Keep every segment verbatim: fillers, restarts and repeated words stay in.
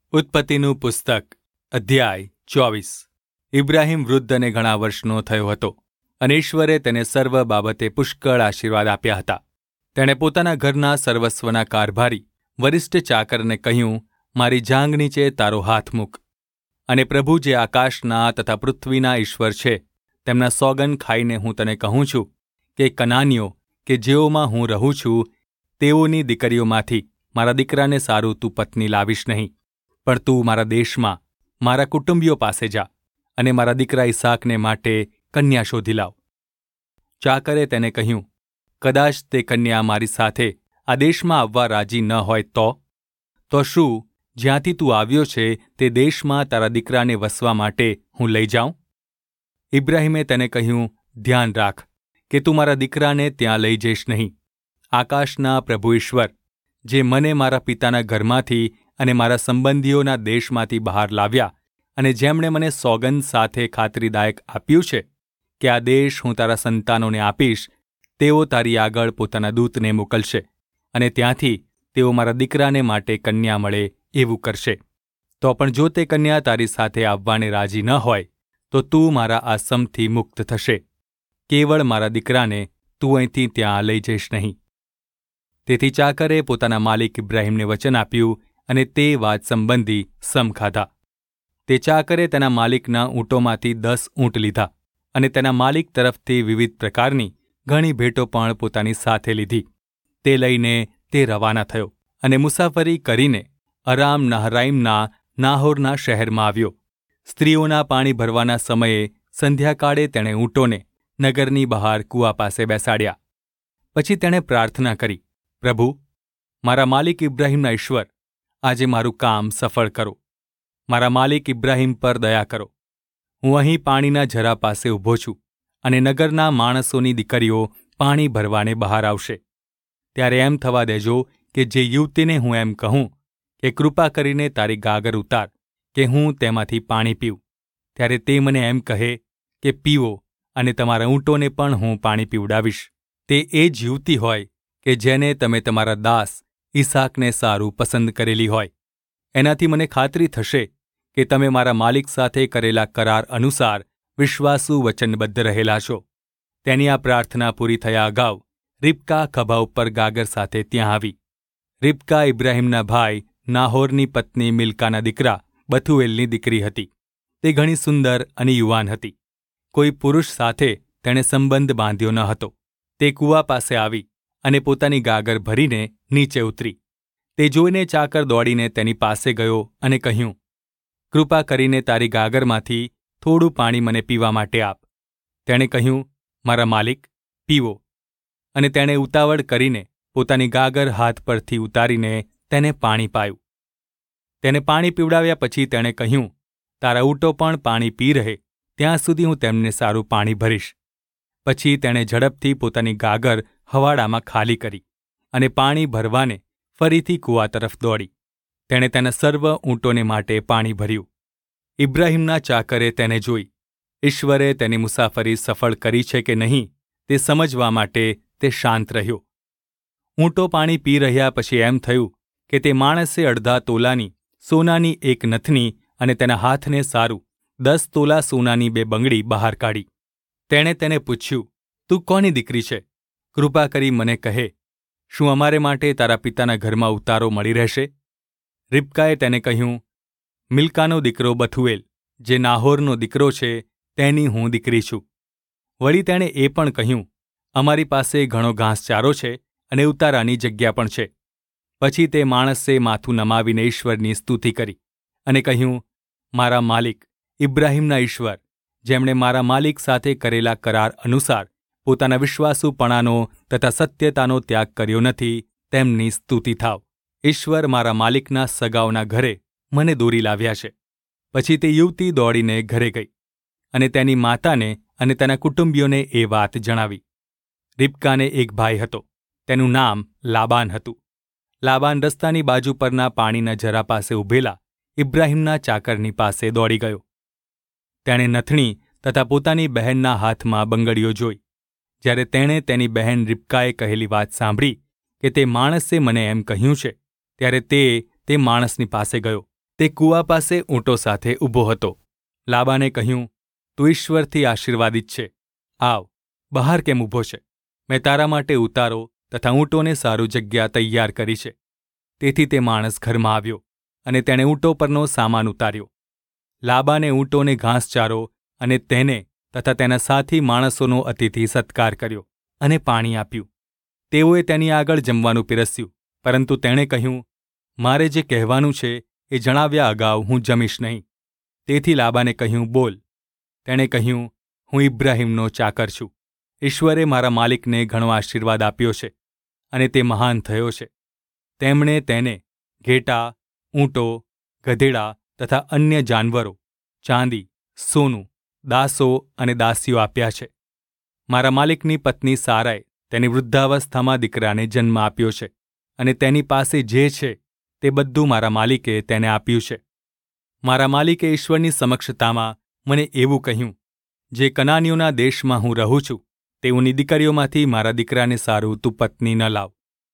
ઉત્પત્તિનું પુસ્તક અધ્યાય ચોવીસ. ઇબ્રાહિમ વૃદ્ધ અને ઘણા વર્ષનો થયો હતો, અને ઈશ્વરે તેને સર્વ બાબતે પુષ્કળ આશીર્વાદ આપ્યા હતા. તેણે પોતાના ઘરના સર્વસ્વના કારભારી વરિષ્ઠ ચાકરને કહ્યું, મારી જાંઘ નીચે તારો હાથ મૂક. અને પ્રભુ જે આકાશના તથા પૃથ્વીના ઈશ્વર છે, તેમના સોગન ખાઈને હું તને કહું છું કે કનાનીઓ કે જેઓમાં હું રહું છું તેઓની દીકરીઓમાંથી મારા દીકરાને સારું તું પત્ની લાવીશ નહીં, પણ તું મારા દેશમાં મારા કુટુંબીઓ પાસે જા અને મારા દીકરા ઈસાકને માટે કન્યા શોધી લાવ. ચાકરે તેને કહ્યું, કદાચ તે કન્યા મારી સાથે આ દેશમાં આવવા રાજી ન હોય તો તો શું જ્યાંથી તું આવ્યો છે તે દેશમાં તારા દીકરાને વસવા માટે હું લઈ જાઉં? ઇબ્રાહિમે તેને કહ્યું, ધ્યાન રાખ કે તું મારા દીકરાને ત્યાં લઈ જઈશ નહીં. આકાશના પ્રભુ ઈશ્વર, જે મને મારા પિતાના ઘરમાંથી અને મારા સંબંધીઓના દેશમાંથી બહાર લાવ્યા અને જેમણે મને સોગંદ સાથે ખાતરીદાયક આપ્યું છે કે આ દેશ હું તારા સંતાનોને આપીશ, તેઓ તારી આગળ પોતાના દૂતને મોકલશે અને ત્યાંથી તેઓ મારા દીકરાને માટે કન્યા મળે એવું કરશે. તો પણ જો તે કન્યા તારી સાથે આવવાને રાજી ન હોય તો તું મારા આશ્રમથી મુક્ત થશે. કેવળ મારા દીકરાને તું અહીંથી ત્યાં લઈ જઈશ નહીં. તેથી ચાકરે પોતાના માલિક ઇબ્રાહિમને વચન આપ્યું અને તે વાત સંબંધી સમ ખાધા. તે ચાકરે તેના માલિકના ઊંટોમાંથી દસ ઊંટ લીધા અને તેના માલિક તરફથી વિવિધ પ્રકારની ઘણી ભેટો પણ પોતાની સાથે લીધી. તે લઈને તે રવાના થયો અને મુસાફરી કરીને અરામ નહરાઈમના નાહોરના શહેરમાં આવ્યો. સ્ત્રીઓના પાણી ભરવાના સમયે સંધ્યાકાળે તેણે ઊંટોને નગરની બહાર કૂવા પાસે બેસાડ્યા. પછી તેણે પ્રાર્થના કરી, પ્રભુ, મારા માલિક ઇબ્રાહિમના ઈશ્વર, આજે મારું કામ સફળ કરો. મારા માલિક ઇબ્રાહિમ પર દયા કરો. હું અહીં પાણીના ઝરા પાસે ઊભો છું અને નગરના માણસોની દીકરીઓ પાણી ભરવાને બહાર આવશે. ત્યારે એમ થવા દેજો કે જે યુવતીને હું એમ કહું કે કૃપા કરીને તારી ગાગર ઉતાર કે હું તેમાંથી પાણી પીઉં, ત્યારે તે મને એમ કહે કે પીવો અને તમારા ઊંટોને પણ હું પાણી પીવડાવીશ. તે એ જ યુવતી હોય કે જેને તમે તમારા દાસ ઈસાકને સારું પસંદ કરેલી હોય. એનાથી મને ખાતરી થશે કે તમે મારા માલિક સાથે કરેલા કરાર અનુસાર વિશ્વાસુ વચનબદ્ધ રહેલા છો. તેની આ પ્રાર્થના પૂરી થયા અગાઉ રિબકા ખભા ઉપર ગાગર સાથે ત્યાં આવી. રિબકા ઇબ્રાહિમના ભાઈ નાહોરની પત્ની મિલ્કાના દીકરા બથુએલની દીકરી હતી. તે ઘણી સુંદર અને યુવાન હતી. કોઈ પુરુષ સાથે તેણે સંબંધ બાંધ્યો ન હતો. તે કૂવા પાસે આવી અને પોતાની ગાગર ભરીને નીચે ઉતરી. તે જોઈને ચાકર દોડીને તેની પાસે ગયો અને કહ્યું, કૃપા કરીને તારી ગાગરમાંથી થોડું પાણી મને પીવા માટે આપ. તેણે કહ્યું, મારા માલિક, પીવો. અને તેણે ઉતાવળ કરીને પોતાની ગાગર હાથ પરથી ઉતારીને તેને પાણી પાયું. તેને પાણી પીવડાવ્યા પછી તેણે કહ્યું, તારા ઊંટો પણ પાણી પી રહે ત્યાં સુધી હું તેમને સારું પાણી ભરીશ. પછી તેણે ઝડપથી પોતાની ગાગર હવાડામાં ખાલી કરી અને પાણી ભરવાને ફરીથી કૂવા તરફ દોડી. તેણે તેના સર્વ ઊંટોને માટે પાણી ભર્યું. ઇબ્રાહિમના ચાકરે તેને જોઈ. ઈશ્વરે તેની મુસાફરી સફળ કરી છે કે નહીં તે સમજવા માટે તે શાંત રહ્યો. ઊંટો પાણી પી રહ્યા પછી એમ થયું કે તે માણસે અડધા તોલાની સોનાની એક નથની અને તેના હાથને સારું દસ તોલા સોનાની બે બંગડી બહાર કાઢી. તેણે તેને પૂછ્યું, તું કોની દીકરી છે? કૃપા કરી મને કહે, શું અમારે માટે તારા પિતાના ઘરમાં ઉતારો મળી રહેશે? રિબકાએ તેને કહ્યું, મિલ્કાનો દીકરો બથુએલ, જે નાહોરનો દીકરો છે, તેની હું દીકરી છું. વળી તેણે એ પણ કહ્યું, અમારી પાસે ઘણો ઘાસચારો છે અને ઉતારાની જગ્યા પણ છે. પછી તે માણસે માથું નમાવીને ઈશ્વરની સ્તુતિ કરી અને કહ્યું, મારા માલિક ઇબ્રાહિમના ઈશ્વર, જેમણે મારા માલિક સાથે કરેલા કરાર અનુસાર પોતાના વિશ્વાસુપણાનો તથા સત્યતાનો ત્યાગ કર્યો નથી, તેમની સ્તુતિ થાવ. ઈશ્વર મારા માલિકના સગાઓના ઘરે મને દોરી લાવ્યા છે. પછી તે યુવતી દોડીને ઘરે ગઈ અને તેની માતાને અને તેના કુટુંબીઓને એ વાત જણાવી. રિબકાને એક ભાઈ હતો, તેનું નામ લાબાન હતું. લાબાન રસ્તાની બાજુ પરના પાણીના ઝરા પાસે ઊભેલા ઇબ્રાહિમના ચાકરની પાસે દોડી ગયો. તેણે નથણી તથા પોતાની બહેનના હાથમાં બંગડીઓ જોઈ. જ્યારે તેણે તેની બહેન રિબકાએ કહેલી વાત સાંભળી કે તે માણસે મને એમ કહ્યું છે, ત્યારે તે તે માણસની પાસે ગયો તે કૂવા પાસે ઊંટો સાથે ઊભો હતો. લાબાને કહ્યું, તું ઈશ્વરથી આશીર્વાદિત છે. આવ, બહાર કેમ ઊભો છે? મેં તારા માટે ઉતારો તથા ઊંટોને સારું જગ્યા તૈયાર કરી છે. તેથી તે માણસ ઘરમાં આવ્યો અને તેણે ઊંટો પરનો સામાન ઉતાર્યો. લાબાને ઊંટોને ઘાસચારો અને તેને તથા તેના સાથી માણસોનો અતિથિ સત્કાર કર્યો અને પાણી આપ્યું. તેઓએ તેની આગળ જમવાનું પીરસ્યું, પરંતુ તેણે કહ્યું, મારે જે કહેવાનું છે એ જણાવ્યા અગાઉ હું જમીશ નહીં. તેથી લાબાને કહ્યું, બોલ. તેણે કહ્યું, હું ઇબ્રાહીમનો ચાકર છું. ઈશ્વરે મારા માલિકને ઘણો આશીર્વાદ આપ્યો છે અને તે મહાન થયો છે. તેમણે તેને ઘેટા, ઊંટો, ગધેડા તથા અન્ય જાનવરો, ચાંદી, સોનું, દાસો અને દાસીઓ આપ્યા છે. મારા માલિકની પત્ની સારાએ તેની વૃદ્ધાવસ્થામાં દીકરાને જન્મ આપ્યો છે અને તેની પાસે જે છે તે બધું મારા માલિકે તેને આપ્યું છે. મારા માલિકે ઈશ્વરની સમક્ષતામાં મને એવું કહ્યું, જે કનાનીઓના દેશમાં હું રહું છું તેઓની દીકરીઓમાંથી મારા દીકરાને સારું તું પત્ની ન લાવ.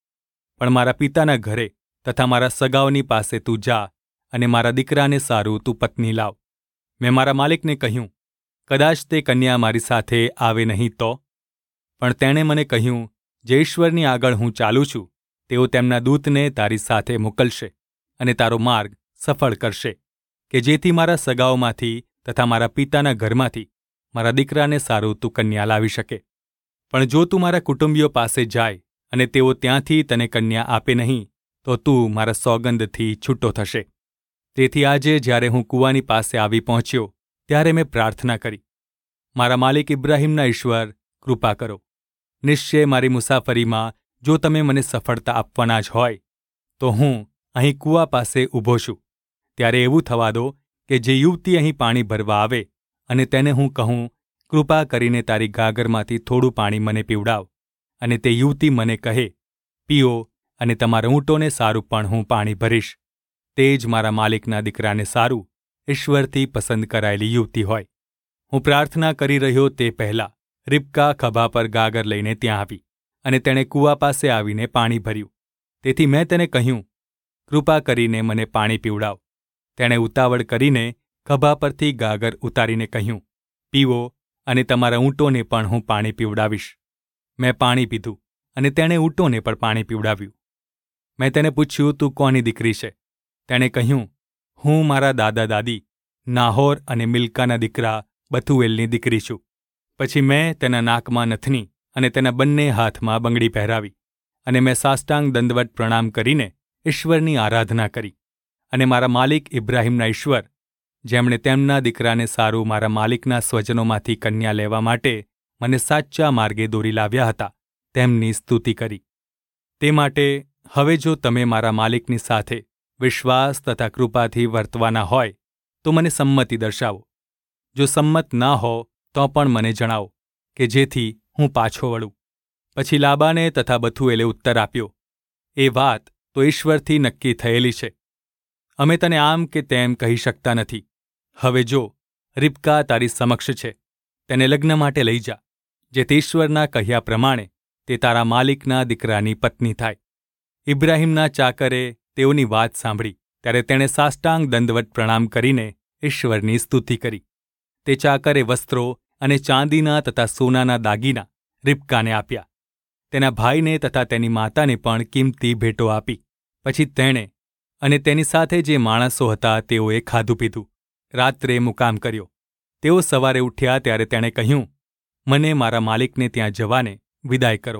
પણ મારા પિતાના ઘરે તથા મારા સગાઓની પાસે તું જા અને મારા દીકરાને સારું તું પત્ની લાવ. મેં મારા માલિકને કહ્યું, કદાચ તે કન્યા મારી સાથે આવે નહીં તો? પણ તેણે મને કહ્યું, જે ઈશ્વરની આગળ હું ચાલું છું તેઓ તેમના દૂતને તારી સાથે મોકલશે અને તારો માર્ગ સફળ કરશે, કે જેથી મારા સગાઓમાંથી તથા મારા પિતાના ઘરમાંથી મારા દીકરાને સારું તું કન્યા લાવી શકે. પણ જો તું મારા કુટુંબીઓ પાસે જાય અને તેઓ ત્યાંથી તને કન્યા આપે નહીં, તો તું મારા સોગંદથી છૂટો થશે. તેથી આજે જ્યારે હું કૂવાની પાસે આવી પહોંચ્યો ત્યારે મેં પ્રાર્થના કરી, મારા માલિક ઇબ્રાહીમના ઈશ્વર, કૃપા કરો. નિશ્ચય મારી મુસાફરીમાં જો તમે મને સફળતા આપવાના જ હોય તો હું અહીં કૂવા પાસે ઊભો છું. ત્યારે એવું થવા દો કે જે યુવતી અહીં પાણી ભરવા આવે અને તેને હું કહું, કૃપા કરીને તારી ગાગરમાંથી થોડું પાણી મને પીવડાવ, અને તે યુવતી મને કહે, પીઓ, અને તમારા ઊંટોને સારું પણ હું પાણી ભરીશ. તે જ મારા માલિકના દીકરાને સારું, ઈશ્વરથી પસંદ કરાયેલી યુવતી હોય. હું પ્રાર્થના કરી રહ્યો તે પહેલાં રિબકા ખભા પર ગાગર લઈને ત્યાં આવી અને તેણે કૂવા પાસે આવીને પાણી ભર્યું. તેથી મેં તેને કહ્યું, કૃપા કરીને મને પાણી પીવડાવ. તેણે ઉતાવળ કરીને ખભા પરથી ગાગર ઉતારીને કહ્યું, પીવો, અને તમારા ઊંટોને પણ હું પાણી પીવડાવીશ. મેં પાણી પીધું અને તેણે ઊંટોને પણ પાણી પીવડાવ્યું. મેં તેને પૂછ્યું, તું કોની દીકરી છે? તેણે કહ્યું, હું મારા દાદા દાદી નાહોર અને મિલ્કાના દીકરા બથુએલની દીકરી છું. પછી મેં તેના નાકમાં નથની અને તેના બંને હાથમાં બંગડી પહેરાવી, અને મેં સાષ્ટાંગ દંડવત પ્રણામ કરીને ઈશ્વરની આરાધના કરી. અને મારા માલિક ઇબ્રાહીમના ઈશ્વર, જેમણે તેમના દીકરાને સારું મારા માલિકના સ્વજનોમાંથી કન્યા લેવા માટે મને સાચા માર્ગે દોરી લાવ્યા હતા, તેમની સ્તુતિ કરી. તે માટે હવે જો તમે મારા માલિકની સાથે વિશ્વાસ તથા કૃપાથી વર્તવાના હોય તો મને સંમતિ દર્શાવો. જો સંમત ના હો તો પણ મને જણાવો, કે જેથી હું પાછો વળું. પછી લાબાને તથા બથુએલે ઉત્તર આપ્યો, એ વાત તો ઈશ્વરથી નક્કી થયેલી છે. અમે તને આમ કે તેમ કહી શકતા નથી. હવે જો રિબકા તારી સમક્ષ છે, તેને લગ્ન માટે લઈ જા, જેથી ઈશ્વરના કહ્યા પ્રમાણે તે તારા માલિકના દીકરાની પત્ની થાય. ઇબ્રાહીમના ચાકરે તેઓની વાત સાંભળી ત્યારે તેણે સાષ્ટાંગ દંડવત પ્રણામ કરીને ઈશ્વરની સ્તુતિ કરી. તે ચાકરે વસ્ત્રો અને ચાંદીના તથા સોનાના દાગીના રિબકાને આપ્યા. તેના ભાઈને તથા તેની માતાને પણ કિંમતી ભેટો આપી. પછી તેણે અને તેની સાથે જે માણસો હતા તેઓએ ખાધું પીધું, રાત્રે મુકામ કર્યો. તેઓ સવારે ઉઠ્યા ત્યારે તેણે કહ્યું, મને મારા માલિકને ત્યાં જવાને વિદાય કરો.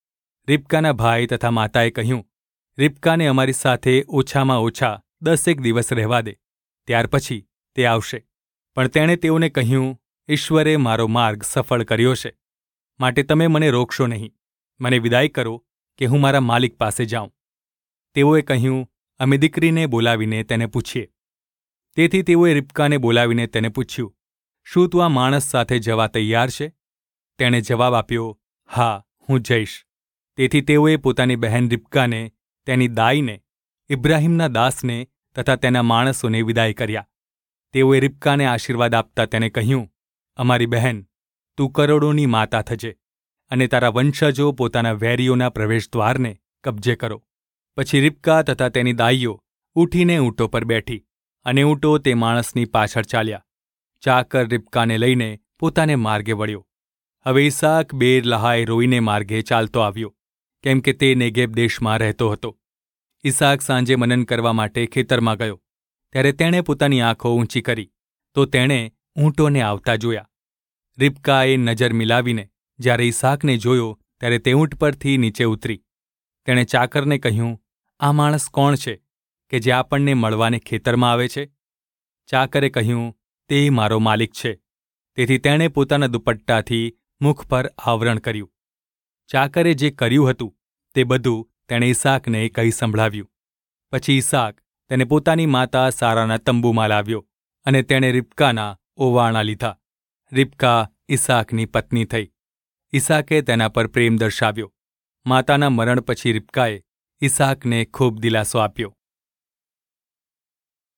રિબકાના ભાઈ તથા માતાએ કહ્યું, રિબકાને અમારી સાથે ઓછામાં ઓછા દસેક દિવસ રહેવા દે, ત્યાર પછી તે આવશે. પણ તેણે તેઓને કહ્યું, ઈશ્વરે મારો માર્ગ સફળ કર્યો છે, માટે તમે મને રોકશો નહીં. મને વિદાય કરો કે હું મારા માલિક પાસે જાઉં. તેઓએ કહ્યું, અમે દીકરીને બોલાવીને તેને પૂછીએ. તેથી તેઓએ રિબકાને બોલાવીને તેને પૂછ્યું, શું તું આ માણસ સાથે જવા તૈયાર છે? તેણે જવાબ આપ્યો, હા, હું જઈશ. તેથી તેઓએ પોતાની બહેન રિબકાને, તેની દાઈને, ઇબ્રાહીમના દાસને તથા તેના માણસોને વિદાય કર્યા. તેઓએ રિબકાને આશીર્વાદ આપતા તેને કહ્યું, અમારી બહેન, તું કરોડોની માતા થજે, અને તારા વંશજો પોતાના વેરીઓના પ્રવેશદ્વારને કબજે કરો. પછી રિબકા તથા તેની દાઈઓ ઉઠીને ઊંટો પર બેઠી અને ઊંટો તે માણસની પાછળ ચાલ્યા. ચાકર રિબકાને લઈને પોતાને માર્ગે વળ્યો. હવે ઈસાક બેર લહાઈ રોઈને માર્ગે ચાલતો આવ્યો, કેમ કે તે નેગેબ દેશમાં રહેતો હતો. ઈસાક સાંજે મનન કરવા માટે ખેતરમાં ગયો. ત્યારે તેણે પોતાની આંખો ઊંચી કરી, તો તેણે ઊંટોને આવતા જોયા. રિબકાએ નજર મિલાવીને જ્યારે ઈસાકને જોયો ત્યારે તે ઊંટ પરથી નીચે ઉતરી. તેણે ચાકરને કહ્યું, આ માણસ કોણ છે કે જે આપણને મળવાને ખેતરમાં આવે છે? ચાકરે કહ્યું, તે મારો માલિક છે. તેથી તેણે પોતાના દુપટ્ટાથી મુખ પર આવરણ કર્યું. ચાકરે જે કર્યું હતું તે બધું તેણે ઈસાકને કહી સંભળાવ્યું. પછી ઈસાક તેને પોતાની માતા સારાના તંબુમાં લાવ્યો અને તેણે રિબકાના ઓવારણા લીધા. રિબકા ઈસાકની પત્ની થઈ. ઈસાકે તેના પર પ્રેમ દર્શાવ્યો. માતાના મરણ પછી રિબકાએ ઈસાકને ખૂબ દિલાસો આપ્યો.